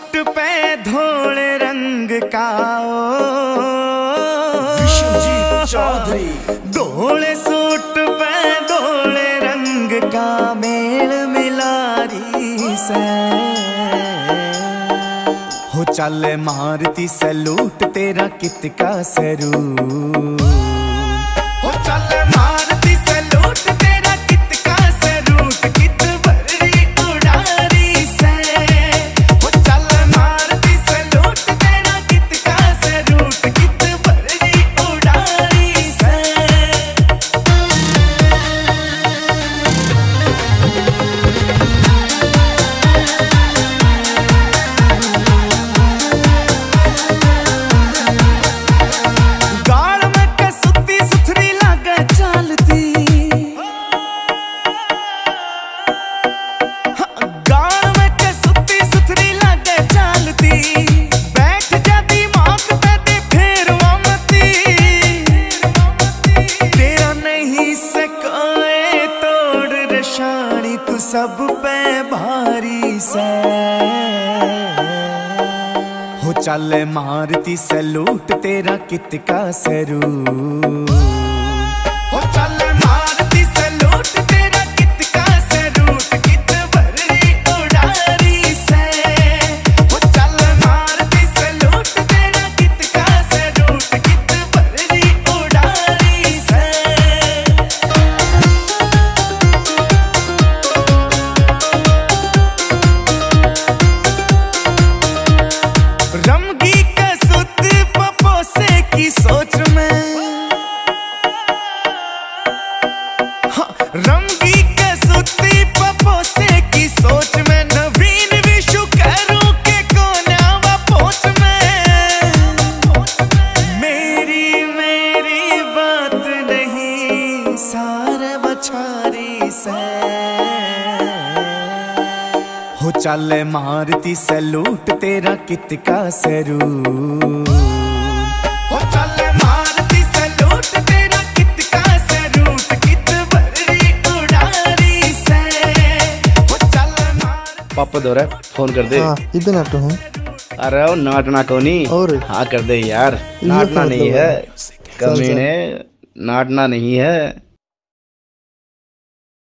Suit पे धोले रंग का चौधरी, धोले सूट पे धोले रंग का मेल मिलारी से हो चल मारती सैलूट तेरा कितका सरूर, हो चल मारती सैलूट तेरा कितका सरूट, कित भरी उड़ारी से हो चल मारती सैलूट तेरा कितका सरूट, कित भरी उड़ारी से। गाल में कसुती सुथरी लागे चालती, गाल में कसुती सुथरी लागे चालती, बैठ जाती मांग पे दे फेर ममती, तेरा नहीं सकोए तोड़ रशानी तू सब पे भारी से हो चल मारती सैलूट तेरा कितका सरूर, हो चल मारती सैलूट तेरा कितका सरूट, कित भरी उड़ारी से हो चल मारती सैलूट तेरा कितका सरूट, कित भरी उड़ारी से। रमगी कसुत पपोसे की सोच में, रमगी कसुती पपोसे की सोच में, नवीन विशु करूं के कोना पोच में, मेरी मेरी बात नहीं सारे बछारी से हो चल मारती सैलूट तेरा कितका सरूर, हो चल मारती सैलूट तेरा कितका सरूट, कित भरी उड़ारी से हो चल मारती। पापा दो रहा फोन कर दे। हाँ, इधर नाटो हूँ। अरे वो नाटना को नहीं और हाँ कर दे यार, नाटना नहीं है कमीने, नाटना नहीं है।